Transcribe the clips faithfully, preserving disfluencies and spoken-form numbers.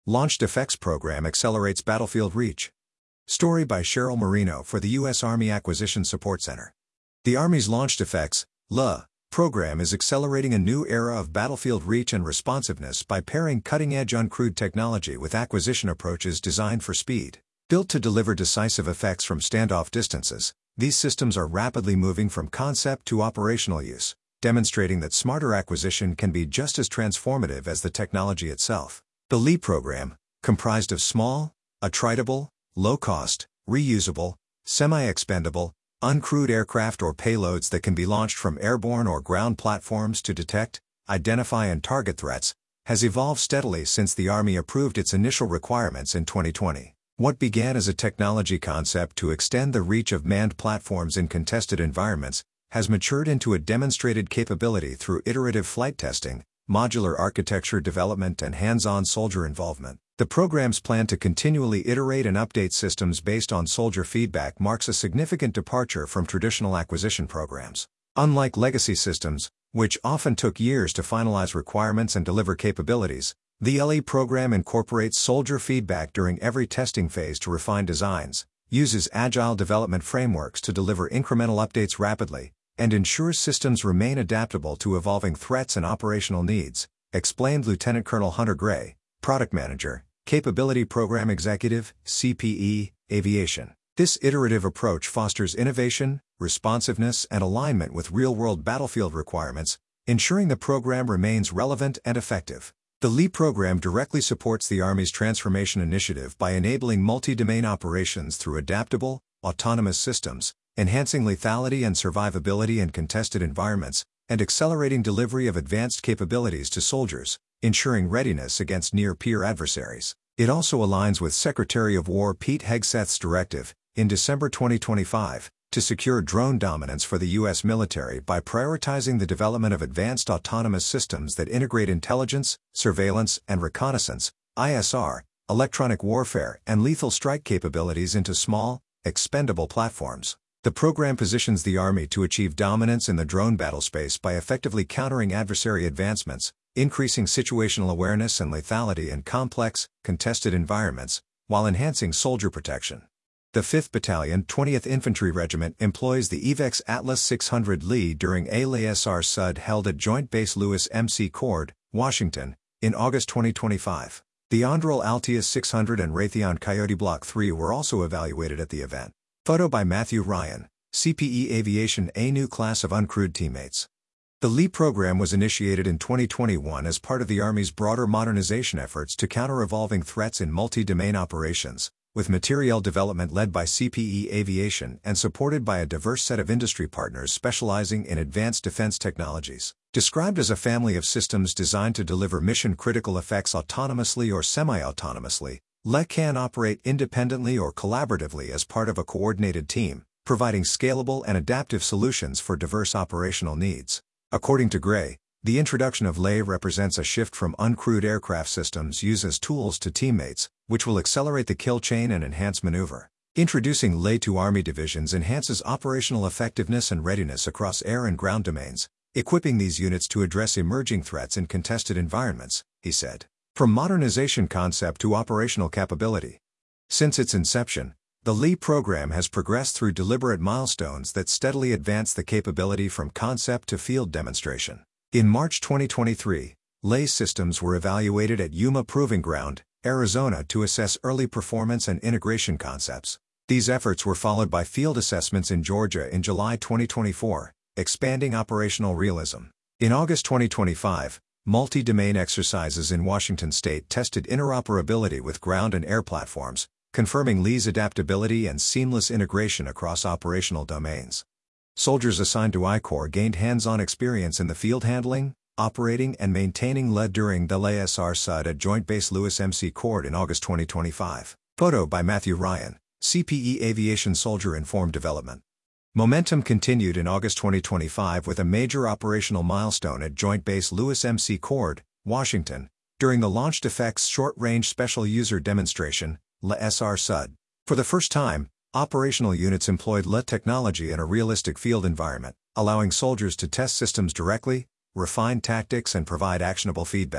Launched Effects Program Accelerates Battlefield Reach. Story by Cheryl Marino for the U S Army Acquisition Support Center. The Army's Launched Effects (L U A) program is accelerating a new era of battlefield reach and responsiveness by pairing cutting-edge uncrewed technology with acquisition approaches designed for speed. Built to deliver decisive effects from standoff distances, these systems are rapidly moving from concept to operational use, demonstrating that smarter acquisition can be just as transformative as the technology itself. The L E program, comprised of small, attritable, low-cost, reusable, semi-expendable, uncrewed aircraft or payloads that can be launched from airborne or ground platforms to detect, identify and target threats, has evolved steadily since the Army approved its initial requirements in twenty twenty. What began as a technology concept to extend the reach of manned platforms in contested environments has matured into a demonstrated capability through iterative flight testing, modular architecture development and hands-on soldier involvement. The program's plan to continually iterate and update systems based on soldier feedback marks a significant departure from traditional acquisition programs. Unlike legacy systems, which often took years to finalize requirements and deliver capabilities, the L E program incorporates soldier feedback during every testing phase to refine designs, uses agile development frameworks to deliver incremental updates rapidly, and ensures systems remain adaptable to evolving threats and operational needs, explained Lieutenant Colonel Hunter Gray, Product Manager, Capability Program Executive, C P E, Aviation. This iterative approach fosters innovation, responsiveness, and alignment with real-world battlefield requirements, ensuring the program remains relevant and effective. The L E program directly supports the Army's transformation initiative by enabling multi-domain operations through adaptable, autonomous systems, enhancing lethality and survivability in contested environments, and accelerating delivery of advanced capabilities to soldiers, ensuring readiness against near-peer adversaries. It also aligns with Secretary of War Pete Hegseth's directive, in December twenty twenty-five, to secure drone dominance for the U S military by prioritizing the development of advanced autonomous systems that integrate intelligence, surveillance, and reconnaissance, I S R, electronic warfare, and lethal strike capabilities into small, expendable platforms. The program positions the Army to achieve dominance in the drone battlespace by effectively countering adversary advancements, increasing situational awareness and lethality in complex, contested environments, while enhancing soldier protection. The fifth Battalion, twentieth Infantry Regiment employs the EVEX Atlas six hundred L E during a L A S R S U D held at Joint Base Lewis M C Cord, Washington, in August twenty twenty-five. The Anduril Altius six hundred and Raytheon Coyote Block three were also evaluated at the event. Photo by Matthew Ryan, C P E Aviation. A new class of uncrewed teammates. The L E program was initiated in twenty twenty-one as part of the Army's broader modernization efforts to counter evolving threats in multi-domain operations, with materiel development led by C P E Aviation and supported by a diverse set of industry partners specializing in advanced defense technologies. Described as a family of systems designed to deliver mission-critical effects autonomously or semi-autonomously, L E can operate independently or collaboratively as part of a coordinated team, providing scalable and adaptive solutions for diverse operational needs. According to Gray, the introduction of L E represents a shift from uncrewed aircraft systems used as tools to teammates, which will accelerate the kill chain and enhance maneuver. Introducing L E to Army divisions enhances operational effectiveness and readiness across air and ground domains, equipping these units to address emerging threats in contested environments, he said. From modernization concept to operational capability. Since its inception, the L E program has progressed through deliberate milestones that steadily advance the capability from concept to field demonstration. In March twenty twenty-three, L E systems were evaluated at Yuma Proving Ground, Arizona to assess early performance and integration concepts. These efforts were followed by field assessments in Georgia in July twenty twenty-four, expanding operational realism. In August twenty twenty-five, multi-domain exercises in Washington state tested interoperability with ground and air platforms, confirming L E's adaptability and seamless integration across operational domains. Soldiers assigned to I Corps gained hands-on experience in the field handling, operating and maintaining L E during the L A S R S U D at Joint Base Lewis M C Cord in August twenty twenty-five. Photo by Matthew Ryan, C P E Aviation. Soldier Informed Development. Momentum continued in August twenty twenty-five with a major operational milestone at Joint Base Lewis M C Cord, Washington, during the Launched Effects Short-Range Special User Demonstration, L A S R S U D. For the first time, operational units employed L E technology in a realistic field environment, allowing soldiers to test systems directly, refine tactics and provide actionable feedback.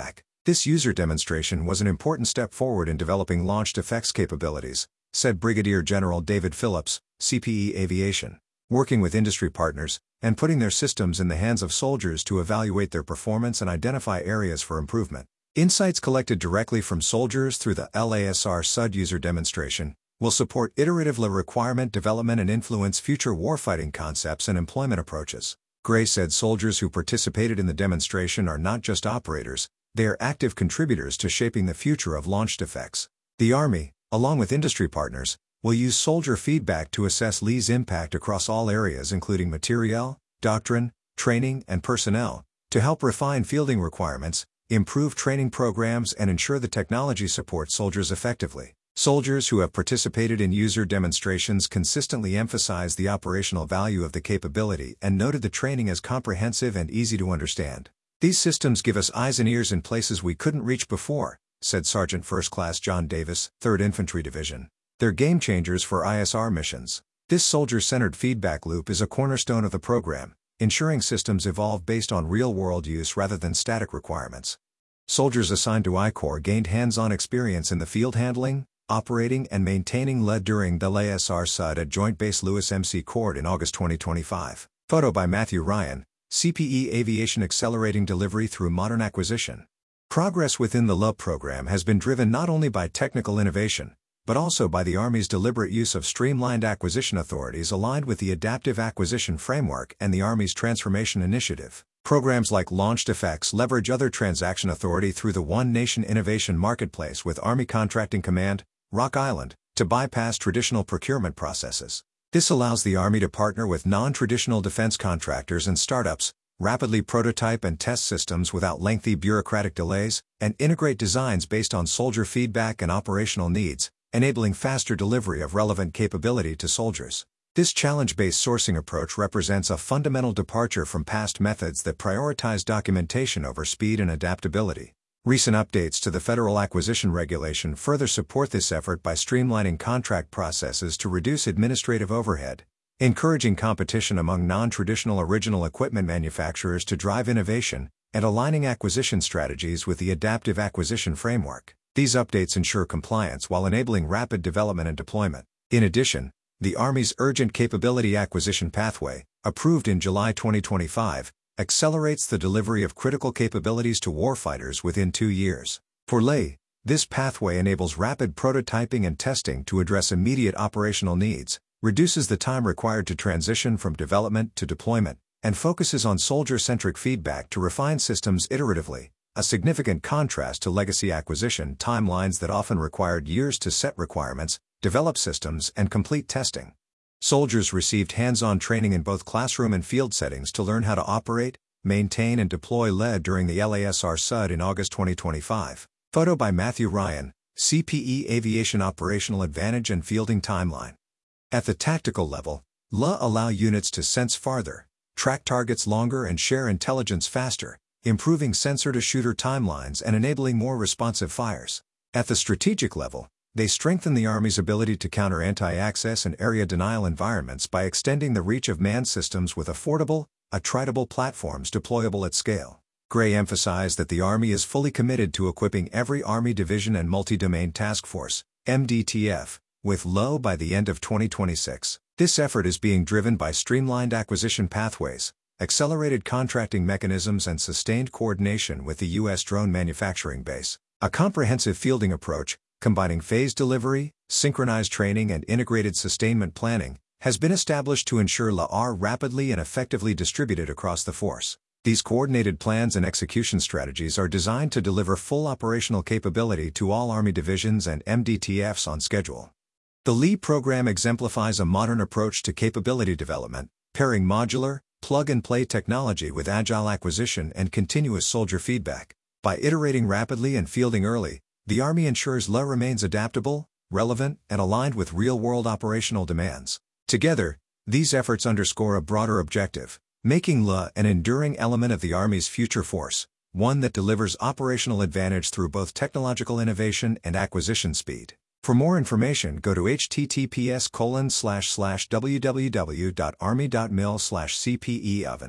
This user demonstration was an important step forward in developing launched effects capabilities, said Brigadier General David Phillips, C P E Aviation, working with industry partners and putting their systems in the hands of soldiers to evaluate their performance and identify areas for improvement. Insights collected directly from soldiers through the L A S R S U D user demonstration will support iterative L A requirement development and influence future warfighting concepts and employment approaches. Gray said soldiers who participated in the demonstration are not just operators, they are active contributors to shaping the future of launched effects. The Army, along with industry partners, will use soldier feedback to assess L A's impact across all areas including materiel, doctrine, training, and personnel, to help refine fielding requirements, improve training programs, and ensure the technology supports soldiers effectively. Soldiers who have participated in user demonstrations consistently emphasize the operational value of the capability and noted the training as comprehensive and easy to understand. These systems give us eyes and ears in places we couldn't reach before, said Sergeant First Class John Davis, third Infantry Division. They're game changers for I S R missions. This soldier-centered feedback loop is a cornerstone of the program, ensuring systems evolve based on real-world use rather than static requirements. Soldiers assigned to I Corps gained hands-on experience in the field handling, operating, and maintaining L A during the L A S R S U D at Joint Base Lewis M C Cord in August twenty twenty-five. Photo by Matthew Ryan, C P E Aviation accelerating delivery through modern acquisition. Progress within the L A program has been driven not only by technical innovation, but also by the Army's deliberate use of streamlined acquisition authorities aligned with the Adaptive Acquisition Framework and the Army's Transformation Initiative. Programs like Launched Effects leverage other transaction authority through the One Nation Innovation Marketplace with Army Contracting Command, Rock Island, to bypass traditional procurement processes. This allows the Army to partner with non-traditional defense contractors and startups, rapidly prototype and test systems without lengthy bureaucratic delays, and integrate designs based on soldier feedback and operational needs, enabling faster delivery of relevant capability to soldiers. This challenge-based sourcing approach represents a fundamental departure from past methods that prioritize documentation over speed and adaptability. Recent updates to the Federal Acquisition Regulation further support this effort by streamlining contract processes to reduce administrative overhead, encouraging competition among non-traditional original equipment manufacturers to drive innovation, and aligning acquisition strategies with the Adaptive Acquisition Framework. These updates ensure compliance while enabling rapid development and deployment. In addition, the Army's Urgent Capability Acquisition Pathway, approved in July twenty twenty-five, accelerates the delivery of critical capabilities to warfighters within two years. For L A, this pathway enables rapid prototyping and testing to address immediate operational needs, reduces the time required to transition from development to deployment, and focuses on soldier-centric feedback to refine systems iteratively, a significant contrast to legacy acquisition timelines that often required years to set requirements, develop systems, and complete testing. Soldiers received hands-on training in both classroom and field settings to learn how to operate, maintain, and deploy L A during the L A S R S U D in August twenty twenty-five. Photo by Matthew Ryan, C P E Aviation Operational Advantage and Fielding Timeline. At the tactical level, L A allow units to sense farther, track targets longer, and share intelligence faster, improving sensor-to-shooter timelines and enabling more responsive fires. At the strategic level, they strengthen the Army's ability to counter anti-access and area denial environments by extending the reach of manned systems with affordable, attritable platforms deployable at scale. Gray emphasized that the Army is fully committed to equipping every Army Division and Multi-Domain Task Force, M D T F, with L A by the end of twenty twenty-six. This effort is being driven by streamlined acquisition pathways, accelerated contracting mechanisms, and sustained coordination with the U S drone manufacturing base. A comprehensive fielding approach, combining phased delivery, synchronized training, and integrated sustainment planning, has been established to ensure L A are rapidly and effectively distributed across the force. These coordinated plans and execution strategies are designed to deliver full operational capability to all Army divisions and M D T Fs on schedule. The L E program exemplifies a modern approach to capability development, pairing modular, plug-and-play technology with agile acquisition and continuous soldier feedback. By iterating rapidly and fielding early, the Army ensures L A remains adaptable, relevant, and aligned with real-world operational demands. Together, these efforts underscore a broader objective, making L A an enduring element of the Army's future force, one that delivers operational advantage through both technological innovation and acquisition speed. For more information, go to h t t p s colon slash slash w w w dot army dot mil slash c p e oven.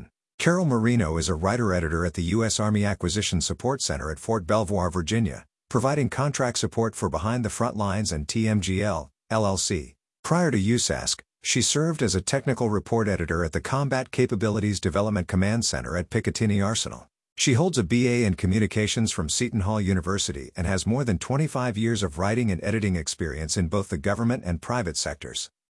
Carol Marino is a writer-editor at the U S Army Acquisition Support Center at Fort Belvoir, Virginia, providing contract support for Behind the Front Lines and T M G L, L L C. Prior to U S A S C, she served as a technical report editor at the Combat Capabilities Development Command Center at Picatinny Arsenal. She holds a B A in Communications from Seton Hall University and has more than twenty-five years of writing and editing experience in both the government and private sectors.